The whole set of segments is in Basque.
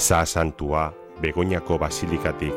Meza santua Begoñako basilikatik.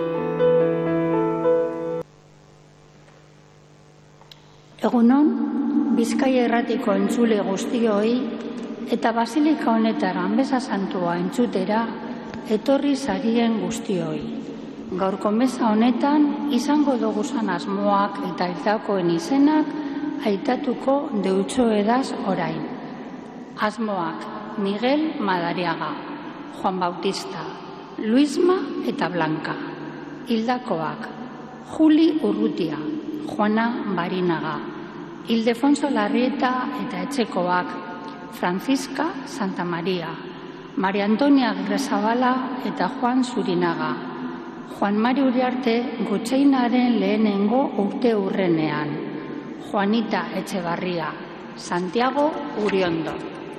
Egunon, Bizkaia Irratiko entzule guztioi eta basilika honetara Meza santua entzutera etorri zarien guztioi. Gaurko meza honetan izango duguzan asmoak eta hildakoen izenak aitatuko deutsoedaz orain. Asmoak: Miguel Madariaga, Juan Bautista, Luisma eta Blanca. Hildakoak: Juli Urrutia, Juana Barinaga, Ildefonso Larrieta eta etxekoak: Francisca Santa Maria, Maria Antonia Agirrezabala eta Juan Zurinaga, Juan Mari Uriarte Gotxeinaren lehenengo urte urrenean, Juanita Etxebarria, Santiago Uriondo.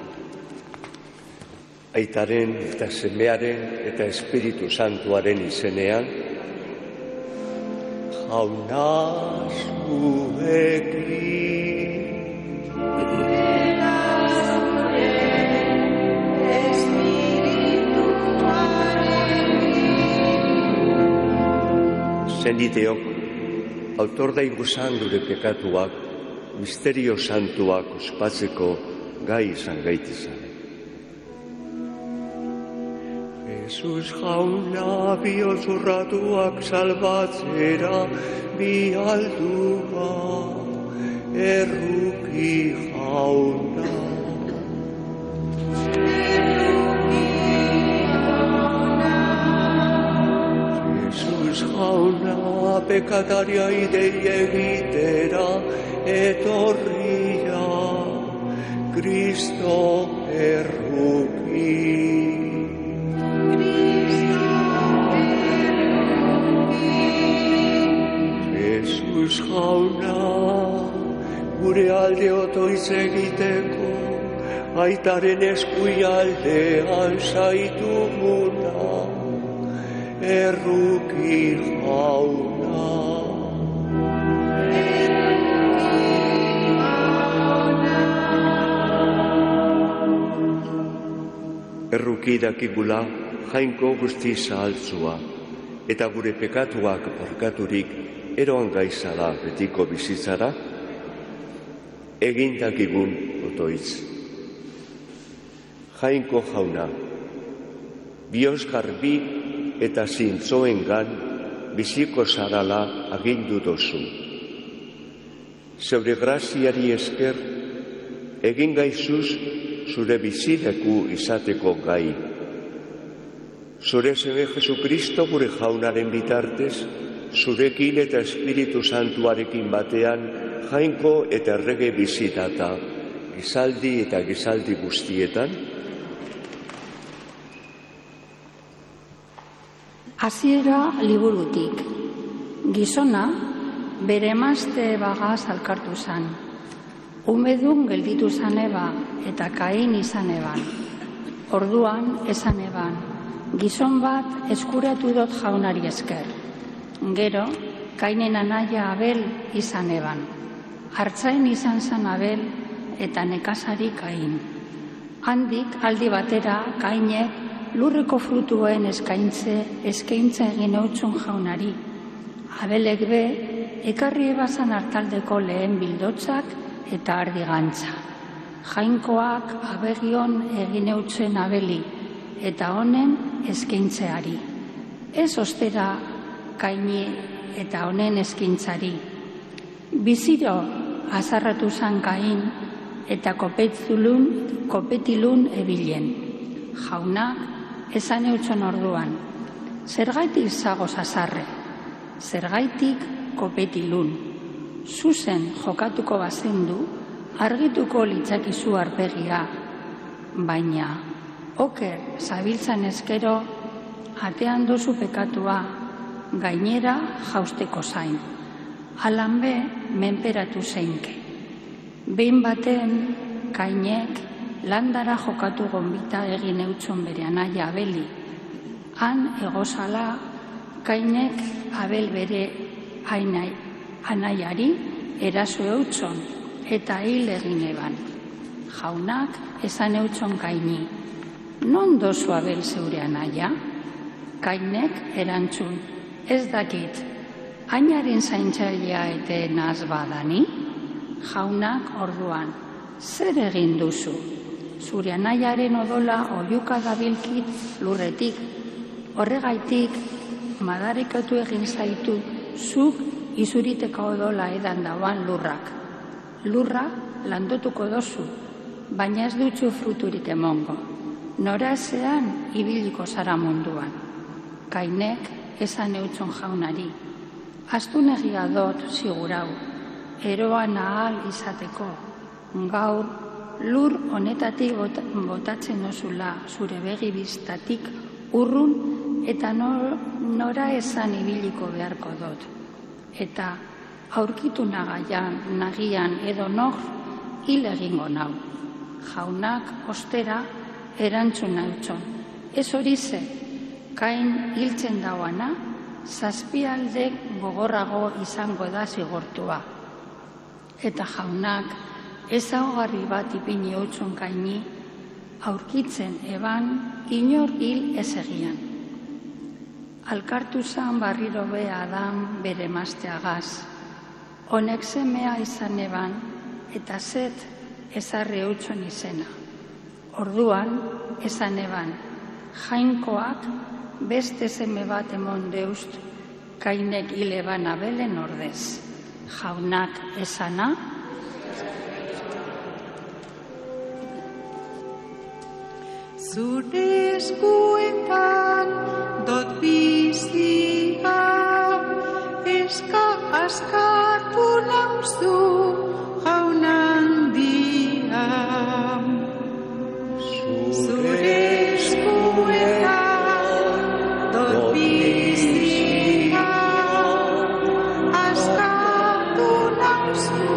Aitaren eta semearen eta Espiritu Santuaren izenean, jauna zuekin. Zeniteok, autor da iguzan gure pekatuak, misterio santuak ospatzeko gai izan gaitizan. Jesus jauna bihotz urratuak salbatzera bihaldua, erruki jauna. Jesus jauna pekataria idei egitera etorria, Kristo erruki. Jesus jauna, gure alde otoiz egiteko, aitaren eskuialdean zaituguna, erruki jauna. Erruki dakigula jainko guzti zahaltzua, eta gure pekatuak barkaturik eroan gaizala betiko bizitzara, egin dakigun otoitz. Jainko jauna, bihotz garbi eta zintzoengan biziko zarala agindu dozu. Zeure graziari esker, egin gaizuz zure bizileku izateko gai. Zure seme Jesukristo gure jaunaren bitartez, zurekin eta Espiritu Santuarekin batean jainko eta errege bizitata, gizaldi eta gizaldi guztietan. Hasiera liburutik. Gizona bere emazte bagaz alkartu zan. Umedun gelditu zan eba eta Kain izan eban. Orduan esan eban, gizon bat eskuratu dot jaunari esker. Gero, Kainen anaia Abel izan eban. Artzain izan zan Abel eta nekazari Kain. Handik aldi batera Kainek lurreko frutuen eskaintza egin eutzun jaunari. Abelek be, ekarri ebazan hartaldeko lehen bildotzak eta ardigantza. Jainkoak abegion egin eutzen Abeli eta honen eskaintzeari. Ez ostera Kaini eta honen eskaintzari. Biziro azarratu zan Kain eta kopetilun ebilen. Jaunak esan eutzen orduan, zergaitik zagoz azarre, zergaitik kopetilun. Zuzen jokatuko bazendu, argituko litzakizu arpegia, baina oker zabiltzan eskero, atean dozu pekatua, gainera jausteko zain. Alan be, menperatu zeinke. Behin baten, Kainek landara jokatu gonbita egin eutzon bere anaia Abeli. Han egozala, Kainek Abel bere anaiari eraso eutzon eta hil egin eban. Jaunak esan eutzon Kaini, non dozu Abel zeure anaia? Kainek erantzun, ez dakit, ainaren zaintzailea etenaz badani? Jaunak orduan, zer egin duzu? Zure anaiaren odola oihuka dabilkit lurretik. Horregaitik, madarikatu egin zaitu, zuk izuriteko odola edan dauan lurrak. Lurra landotuko dozu, baina ez dutzu fruturik emongo. Norazean ibiliko zara munduan. Kainek esan eutzon jaunari. Astunegia dot zigurau, eroan ahal izateko. Gaur, lur honetatik botatzen ozula zure begi biztatik urrun eta nora esan ibiliko beharko dut. Eta aurkitu nagian edo nor hil egingo nau. Jaunak ostera erantzun nautxon. Ez hori ze, Kain hiltzen dauana, zazpialdek gogorrago izango da zigortua. Eta jaunak ezaugarri bat ipini hautzun Kaini, aurkitzen eban inor hil ez egian. Alkartu zan barriro be Adam bere emazteagaz. Honek semea izan eban, eta Set ezarri hautzun izena. Orduan, esan eban, Jainkoak beste seme bat emon deust, Kainek hil eban Abelen ordez. Jaunak esana, zure eskuetan dot bizia, askatu nauzu jaunan dia. Zure eskuetan dot bizia, askatu nauzu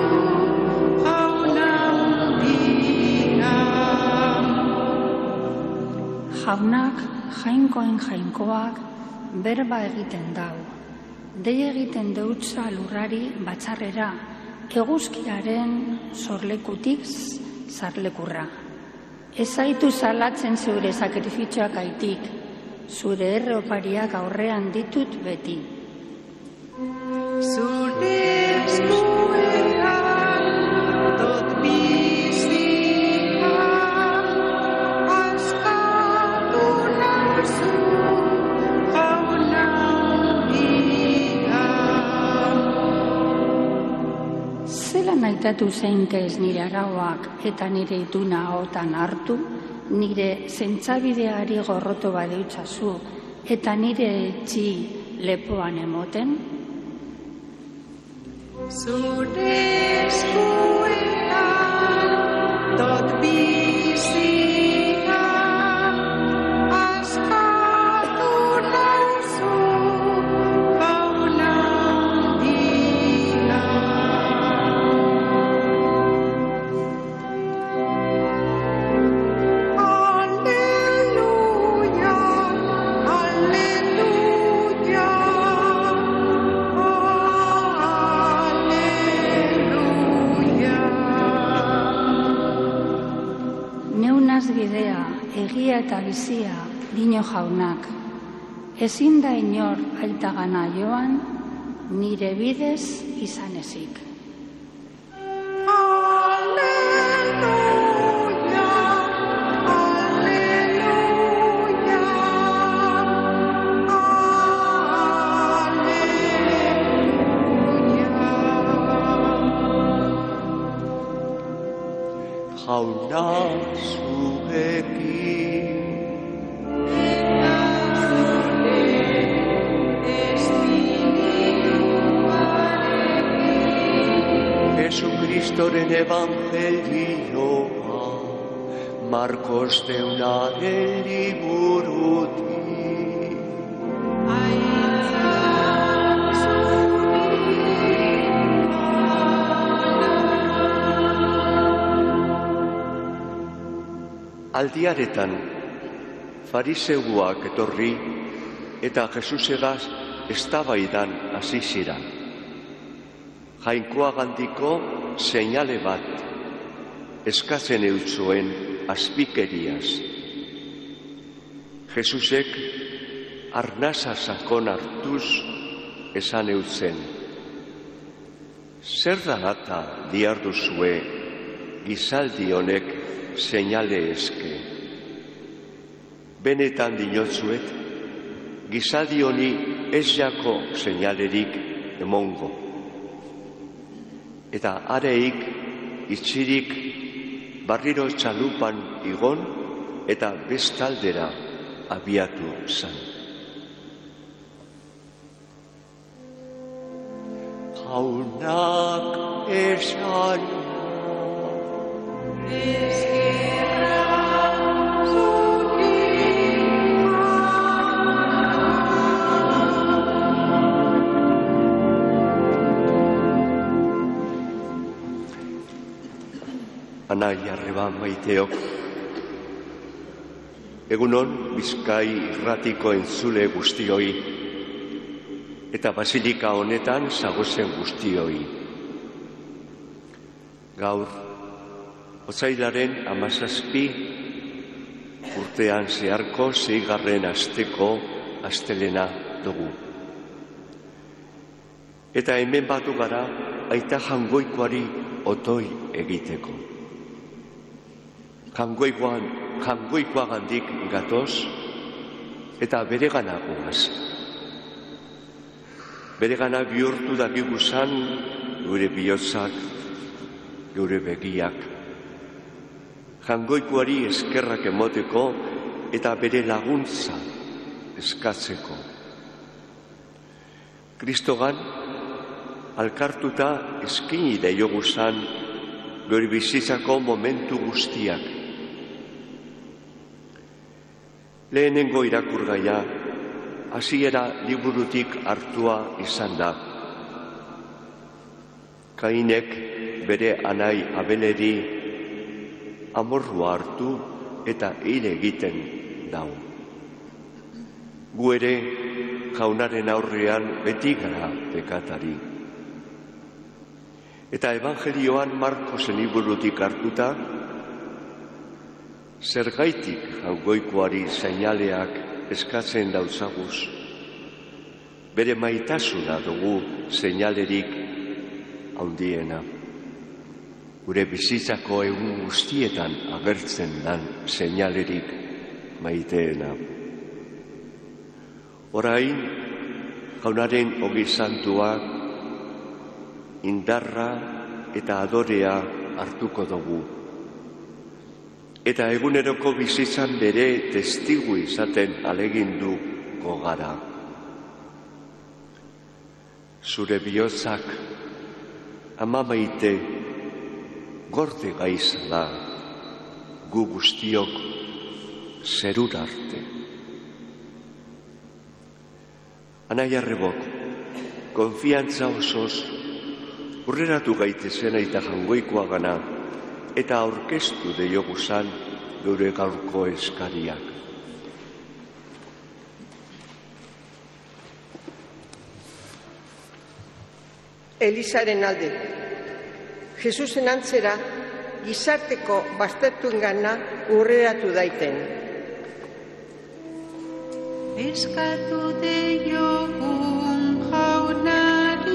jaunan dia. Jaunak jainkoak berba egiten dau. Dei egiten deutza lurrari batzarrera, eguzkiaren sorlekutik zarlekurra. Ez zaitu salatzen zeure sakrifitxoak aitik, zure erreopariak aurrean ditut beti. Zure eskuetan dot bizia, askatu nauzu jaunan dia. Zelan aitatu zeinkez nire arauak eta nire ituna ahotan hartu, nire zentzabideari gorroto badeutzazu eta nire etxi lepoan emoten? Zure eskuetan dot bizia, askatu nauzu jaunan dia. Alleluia, alleluia, Neunaz bidea, egia eta bizia, dio jaunak. Ezin da inor aitagana joan, nire bidez izan ezik. Alleluia, alleluia, alleluia. Jauna zuekin, Eta zure espirituarekin, Jesukristoren evangelioa, Markos deunaren liburutik. aitzak zuri Aldiaretan, fariseuak etorri eta Jesusegaz eztabaidan hasi ziren. Jainkoagandiko seinale bat eskatzen eutzuen azpikeriaz. Jesusek arnasa sakon hartuz esan eutzen. Zer da eta diarduzue gizaldi honek seinale eske? Benetan dinotzuet, gizaldi honi ez jako seinalerik emongo. Eta areik itxirik barriro txalupan igon eta bestaldera abiatu zan. Jaunak esan Anai arreba maiteok, egunon Bizkai irratiko entzule guztioi, eta basilika honetan zagozen guztioi. Gaur, otsailaren 17 urtean zeharko 6. asteko astelena dugu. Eta hemen batu gara aita Jangoikoari otoi egiteko. Jangoikoagandik gatoz eta beregana goaz. Beregana bihurtu dakigu zan gure bihotzak, gure begiak. Jangoikoari eskerrak emoteko eta bere laguntza eskatzeko. Kristogan alkartuta eskini daiogu zan gure bizitzako momentu guztiak. Lehenengo irakurgaia hasiera liburutik hartua izan da. Kainek bere anai Abeleri amorrua hartu eta hil egiten dau. Gu ere Jaunaren aurrean beti gara pekatari. Eta Evangelioan Markosen liburutik hartuta, zergaitik Jangoikoari seinaleak eskatzen dautzaguz, bere maitasuna dugu seinalerik handiena. Gure bizitzako egun guztietan agertzen dan seinalerik maiteena. Orain, Jaunaren Ogi Santua, indarra eta adorea hartuko dugu. Eta eguneroko bizitzan bere testigu izaten ahaleginduko gara. Zure bihotzak, ama maite, gorde gaizala, gu guztiok zerur arte. Anai arrebok, konfiantza osoz, urreratu gaitezen aita Jangoikoagana eta aurkeztu deioguzan gure gaurko eskariak. Elizaren alde, Jesusen antzera gizarteko baztertuengana urreratu daiten. Eskatu deiogun Jaunari.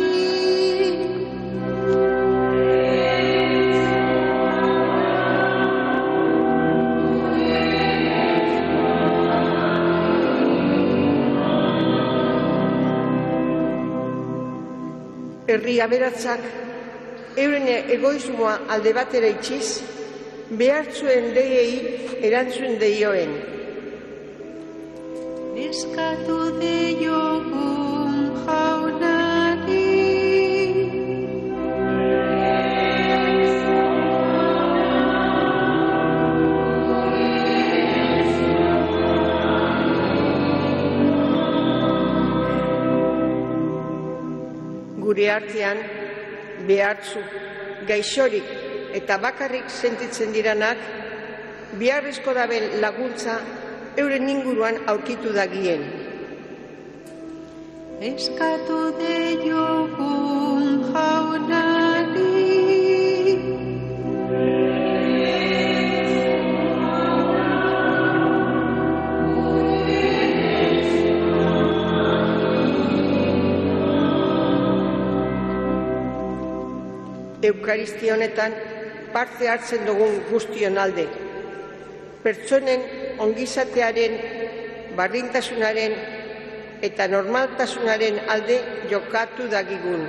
Herri aberatsak euren egoismoa alde batera itxiz, behartzuen deiei erantzun deioen. Eskatu deiogun Jaunari. Gure artean, behartzu, gaixorik eta bakarrik sentitzen diranak, beharrezko daben laguntza euren inguruan aurkitu dagien. Eskatu deiogun Jaunari. Eukaristia honetan parte hartzen dugun guztion alde. Pertsonen ongizatearen, bardintasunaren eta normaltasunaren alde jokatu dagigun.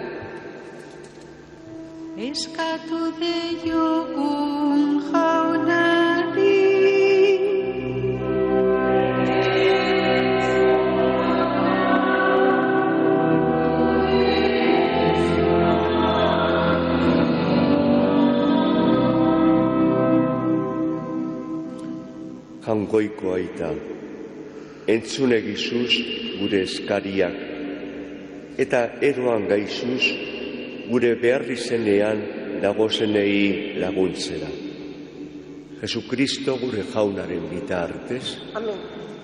Eskatu diogun jaunari. Jaungoiko aita, entzun egizuz gure eskariak, eta eroan gaizuz gure beharrizenean dagozenei laguntzera. Jesukristo gure jaunaren bitartez. Amen.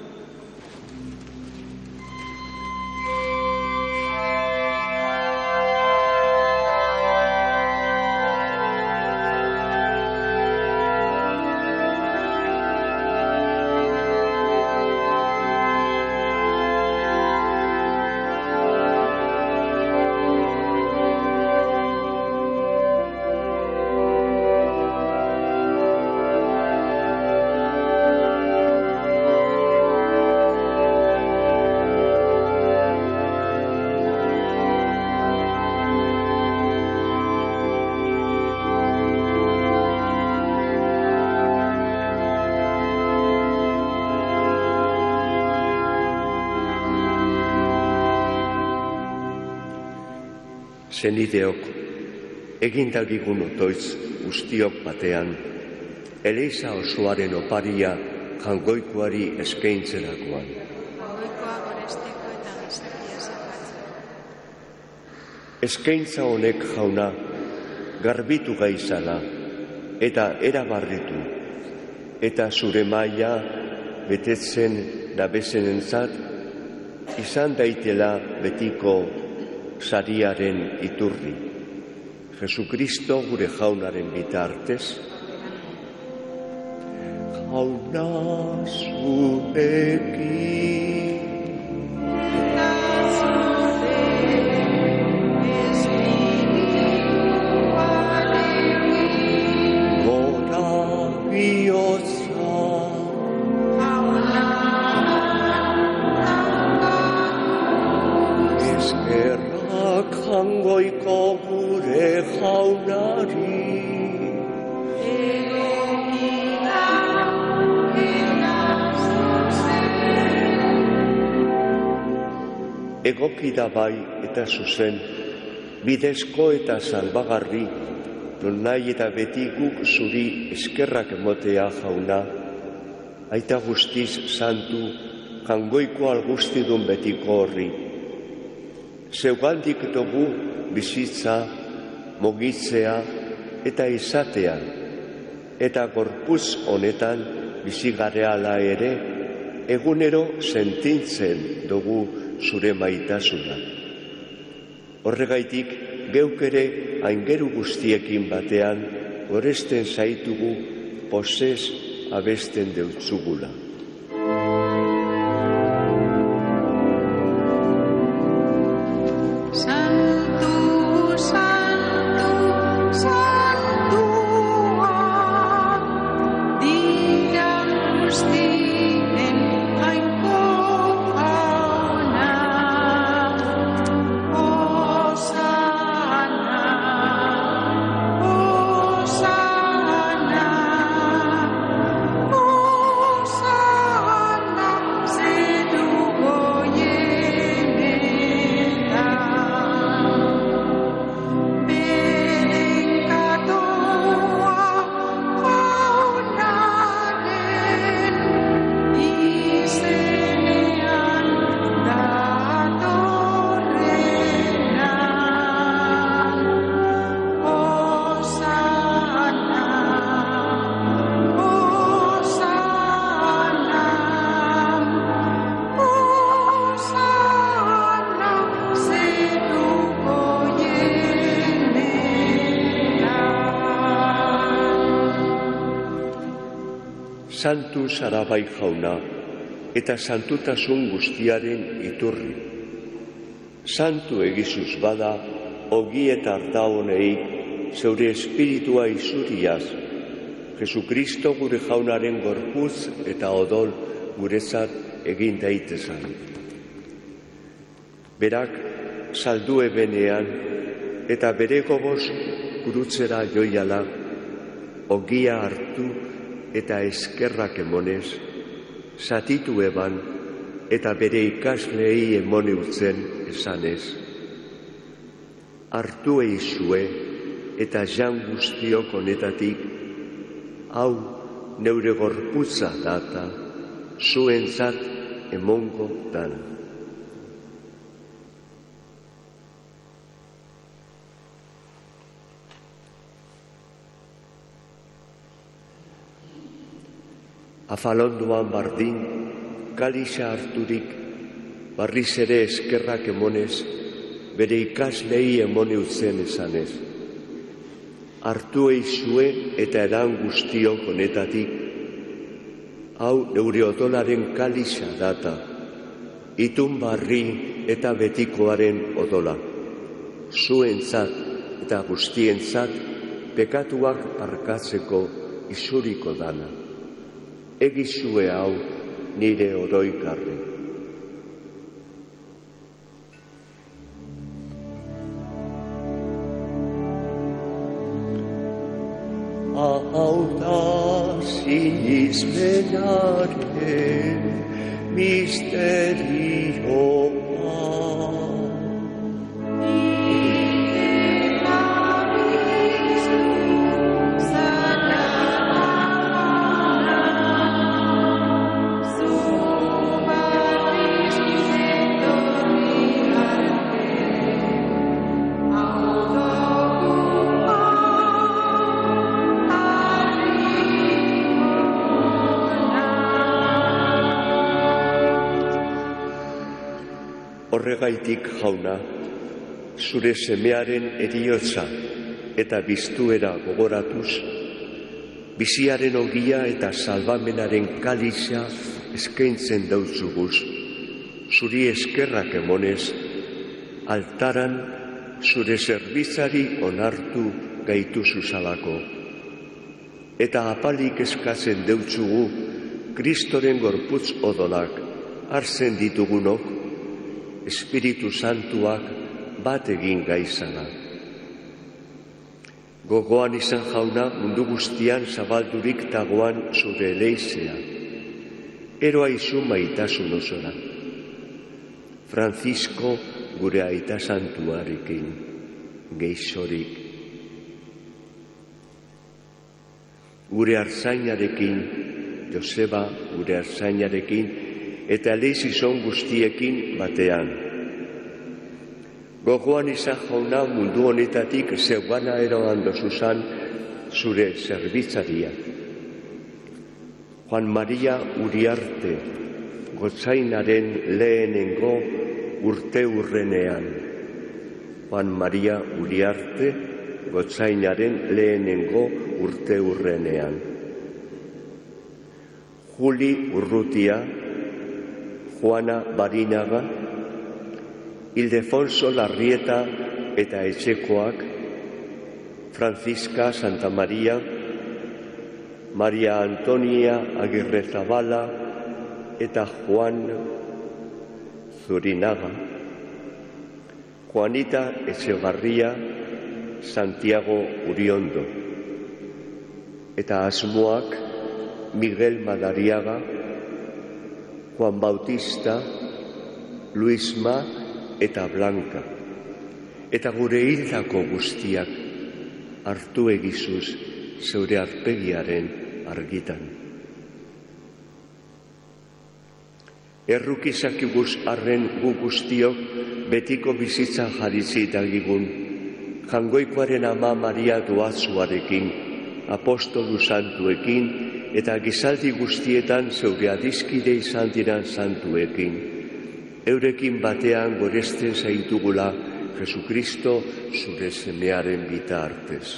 Senideok, egin dagigun otoitz guztiok batean, Eliza osoaren oparia jangoikoari eskaintzerakoan. Jangoikoa goresteko eta gizakia zerbatzen. Eskaintza honek, jauna, garbitu gaizala eta erabarritu, eta zure maila betetzen dabezenentzat izan daitela betiko sariaren iturri. Jesukristo gure jaunaren bitartez. Jauna zurekin. Eta zure espirituarekin. Gora bihotza. Jauna daukaguz. Eskerrak jangoiko gure jaunari. Egoki da bai eta zuzen, bidezko eta salbagarri, non nahi eta beti guk zuri eskerrak emotea, jauna, aita guztiz santu, jangoiko algustidun betiko horri. Zeugandik dugu bizitza, mogitzea eta izatea, eta gorputz honetan bizigareala ere, egunero sentintzen dugu zure maitasuna. Horregaitik, geuk ere aingeru guztiekin batean, goresten zaitugu posez abesten deutzugula. Santu, santu, santua, dira guztien jainko jauna. Hosana, hosana, hosana, zeruko Santu zara bai jauna, eta santutasun guztiaren iturri. Santu egizuz bada, ogi eta arda honei zeure espiritua izuriaz, Jesukristo gure jaunaren gorputz eta odol guretzat egin daitezan. Berak saldu ebenean eta bere gogoz gurutzera joiala, ogia hartu eta eskerrak emonez, zatitu eban eta bere ikasleei emone utzen esanez. Hartu eizue eta jan guztiok honetatik, hau neure gorputza data, zuentzat emongo dan. Afalondoan bardin, kalixa harturik, barriz ere eskerrak emonez, bere ikaslei emone utzen esanez. Hartu eizue eta edan guztiok honetatik, hau neure odolaren kalixa data, itun barri eta betikoaren odola, zuentzat eta guztientzat pekatuak parkatzeko izuriko dana. Egizue hau nire oroikarri. Hau da sinismenaren misterioa. Horregaitik, jauna, zure semearen heriotza eta biztuera gogoratuz, biziaren ogia eta salbamenaren kalixa eskaintzen dautzuguz, zuri eskerrak emonez, altaran zure zerbitzari onartu gaituzu zalako. Eta apalik eskatzen deutzugu, Kristoren gorputz odolak hartzen ditugunok, Espiritu Santuak bat egin gaizana. Gogoan izan, jauna, mundu guztian zabaldurik dagoan zure eleizea. Eroa izu maitasun osora. Francisco gure aita santuarekin, geixorik. Gure artzainarekin, Joseba gure artzainarekin, eta eleizizon guztiekin batean. Gogoan izan, jauna, mundu honetatik zeugana eroan dozuzan zure zerbitzaria. Juan Maria Uriarte, gotzainaren lehenengo urte urrenean. Juan Maria Uriarte, gotzainaren lehenengo urte urrenean. Juli Urrutia, Juana Barinaga, Ildefonso Larrieta eta etxekoak, Francisca Santa Maria, Maria Antonia Agirre Zabala eta Juan Zurinaga, Juanita Etxegarria, Santiago Uriondo, eta asmoak Miguel Madariaga, Juan Bautista, Luisma eta Blanca, eta gure hildako guztiak hartu egizuz zeure arpegiaren argitan. Errukizakiguz arren gu guztiok betiko bizitza jaritzi dagigun, jangoikoaren ama Maria Doazuarekin, apostolu santuekin, eta gizaldi guztietan zeure adiskide izan diran santuekin, eurekin batean goresten zaitugula Jesukristo zure semearen bitartez.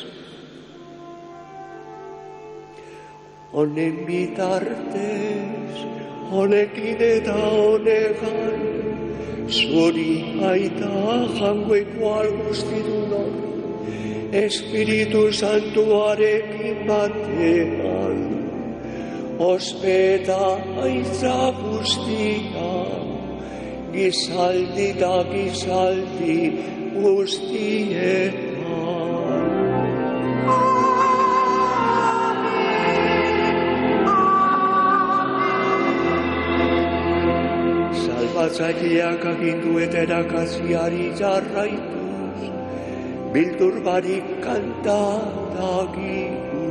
Honen bitartez, honekin eta honegan, zuri aita jangoikoa guztidunor, Espiritu Santuarekin batean, ospeta aitza guztia, gizaldi da gizaldi guztietan. Salbatzaileak agindu eta erakaziari jarraituz, bildur barik kanta dagigu.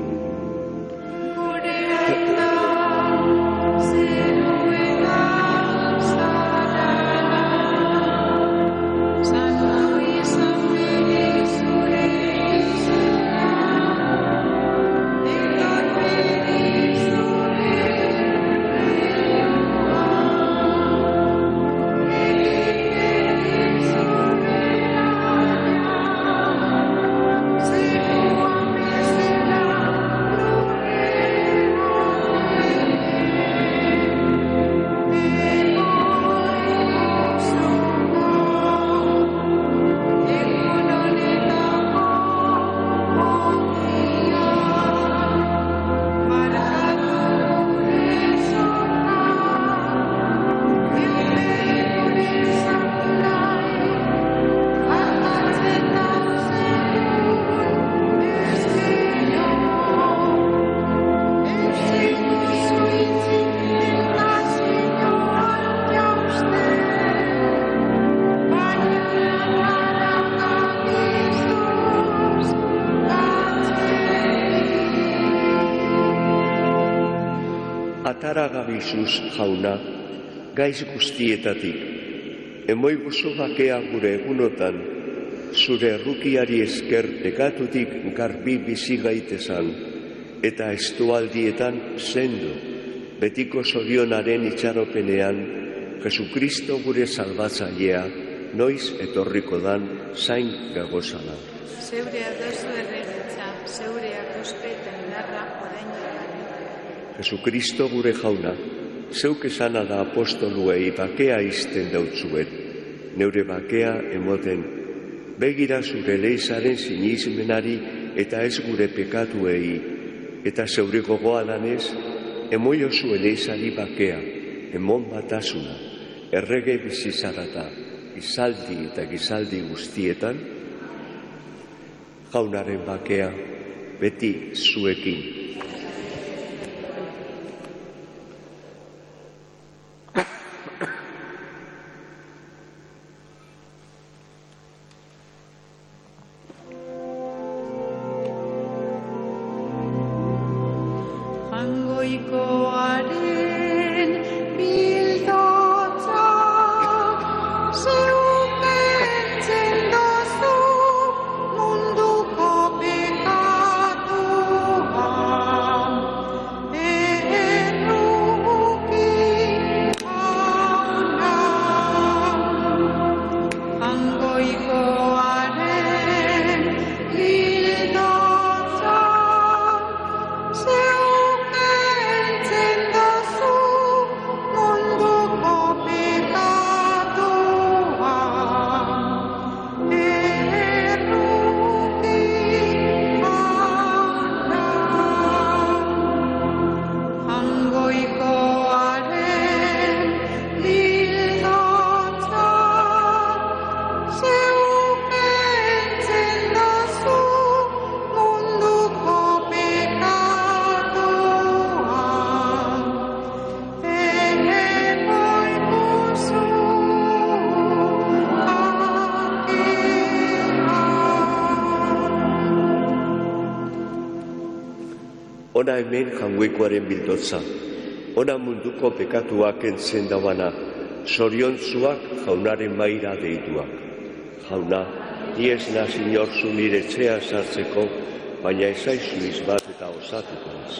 Ataragabizuz, jauna, gaiz guztietatik, emoiguzu bakea gure egunotan, zure errukiari esker pekatutik garbi bizi gaitezan, eta estualdietan sendo, betiko zorionaren itxaropenean, Jesukristo gure salbatzailea, noiz etorriko dan zain gagozala. Zeurea dozu erregitza, zeurea kuspe eta indarra orain jagane. Jesukristo gure jauna, zeuk esana da apostoluei bakea izten dautzuen, neure bakea emoten, begira zure leizaren sinismenari eta ez gure pekatuei, eta zeure gogoa danez, emoio zuen leizari bakea, emon batasuna, errege bizizarata, gizaldi eta gizaldi guztietan, jaunaren bakea, beti zuekin. Jainkoaren bildotza, zeukentzen dozu munduko pekatua. Erruki jauna, jainkoaren bildotza, Ona hemen jaungoikoaren bildotza, ona munduko pekatuak entzen dauana, zoriontzuak jaunaren maira deituak. Jauna, ni ez naz inorzu nire etxea sartzeko, baina ezaizu izbat eta osatuko naz.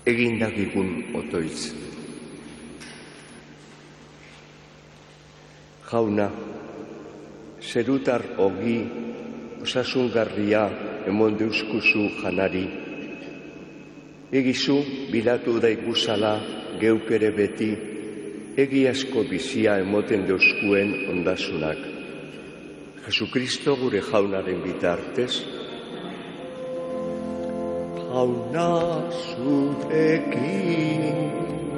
egindagigun otoitz. Jauna, zerutar ogi osasungarria emon deuskuzu janari. Egizu bilatu daiguzala geuk ere beti egiazko bizia emoten deuskuen ondasunak. Jesukristo gure jaunaren bitartez, jauna zurekin.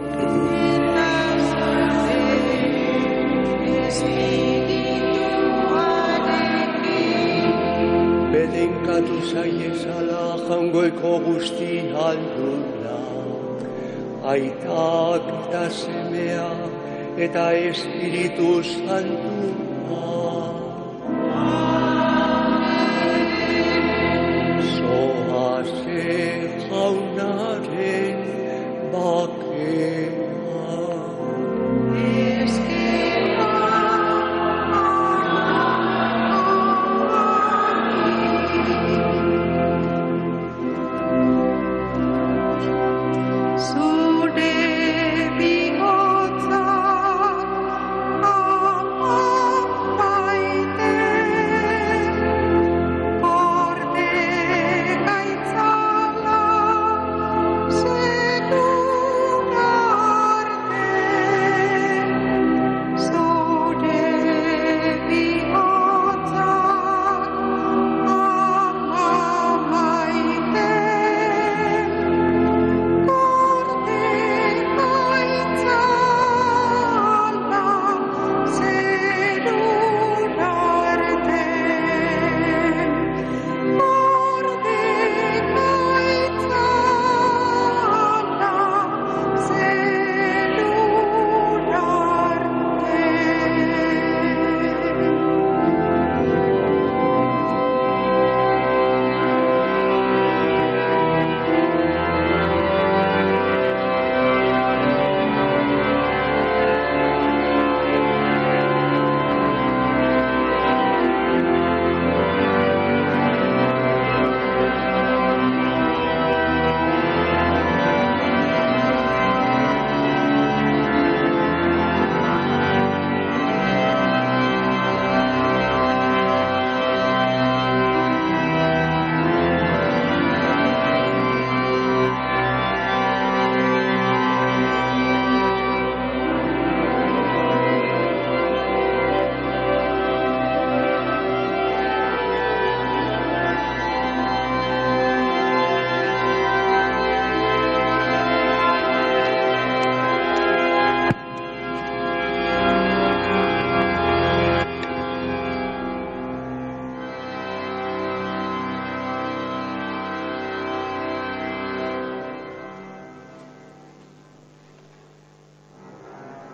Bedenkatu zaiezala jangoeko guzti alduna, aitak eta semea eta Espiritu Santua.